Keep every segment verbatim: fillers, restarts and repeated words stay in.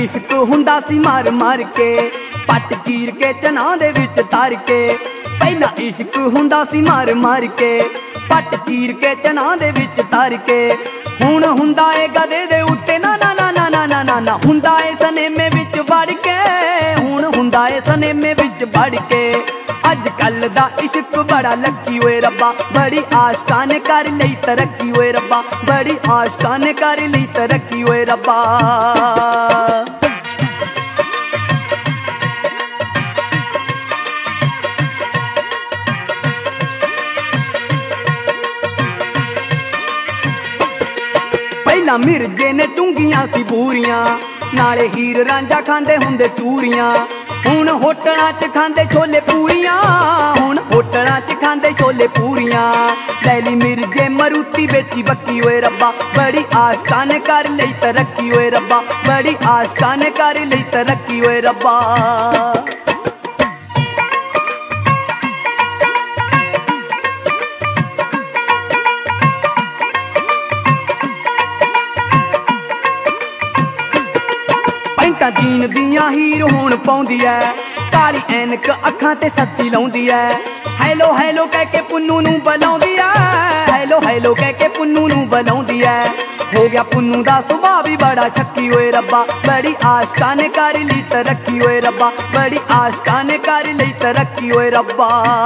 इश्क हुंदा सी मार मार के पट चीर के चना दे विच तार के। पहला इश्क हुंदा सी मार मार के पट चीर के चना दे विच तार के। हुण हुंदा ए गधे दे उत्ते ना ना ना ना ना ना ना ना हुंदा ए सनेमे विच वड़ के। हुण हुंदा ए सनेमे विच वड़ के। अज कल दा इश्क बड़ा लकी होए रब्बा बड़ी आशकां ने कर लई तरक्की होए रब्बा बड़ी आशकां ने कर लई तरक्की होए रब्बा। पहला मिर्जे ने चुंगियां सी बूरियां नाले हीर रांझा खांदे हुंदे चूरियां। हुण होटलां च खांदे छोले पूरियां हुण होटलां च खांदे छोले पूरियां। लैली मिर्जे मरूती बेची बक्की होए रब्बा बड़ी आशकां ने कर लई तरक्की होए रब्बा बड़ी आशकां ने कर लई तरक्की होए रब्बा। पैंटा जीन दियां हीर हुण पाउंदी ऐ काली ऐनक अखां ते सस्सी लाउंदी ऐ। हैलो हैलो कह के पुन्नू नूं बुलाउंदी ऐ हैलो हैलो कह के पुन्नू नूं बुलाउंदी ऐ। हो गया पुन्नू दा सुभाऽ भी बड़ा छक्की होए रब्बा बड़ी आशकां ने कर लई तरक्की होए रब्बा बड़ी आशकां ने कर लई तरक्की होए रब्बा।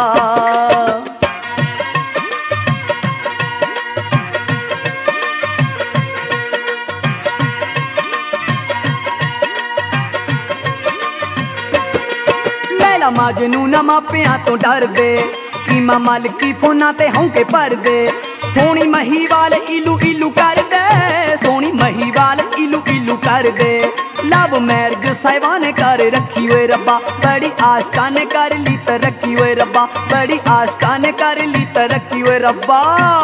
माजनू ना मापियां तो डर दे कीमा मालकी फोना ते होंके भर दे। सोनी महीवाल इलू इलू कर दे सोनी महीवाल इलू इलू कर दे। लव मैरिज साहिबा ने कर रखी होए रब्बा बड़ी आशकां ने कर ली तरक्की होए रब्बा बड़ी आशकां ने कर ली तरक्की होए रब्बा।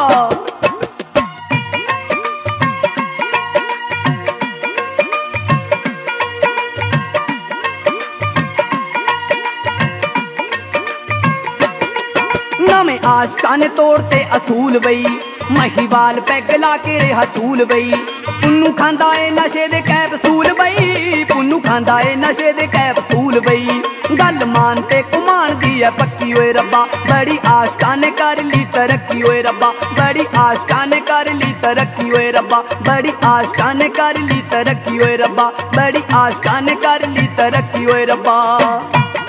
नवें आशकां ने तोड़ते असूल बई महीवाल पैग ला के रेहा चूल बई। पुन्नू खांदा ए नशे दे कैप्सूल बई पुन्नू खांदा ए नशे दे कैप्सूल बई। गल मान ते कुमान दी ऐ पक्की होए रब्बा बड़ी आशकां ने कर ली तरक्की होए रब्बा बड़ी आशकां ने कर ली तरक्की होए रब्बा बड़ी आशकां ने कर ली तरक्की होए रब्बा बड़ी आशकां ने कर ली तरक्की होए रब्बा।